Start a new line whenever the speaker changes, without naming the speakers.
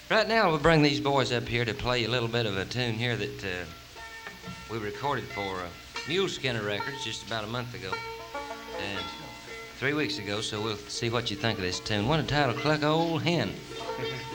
Right now, we'll bring these boys up here to play a little bit of a tune here that we recorded for Mule Skinner Records just about a month ago, and 3 weeks ago, so we'll see what you think of this tune. One entitled Cluck Old Hen.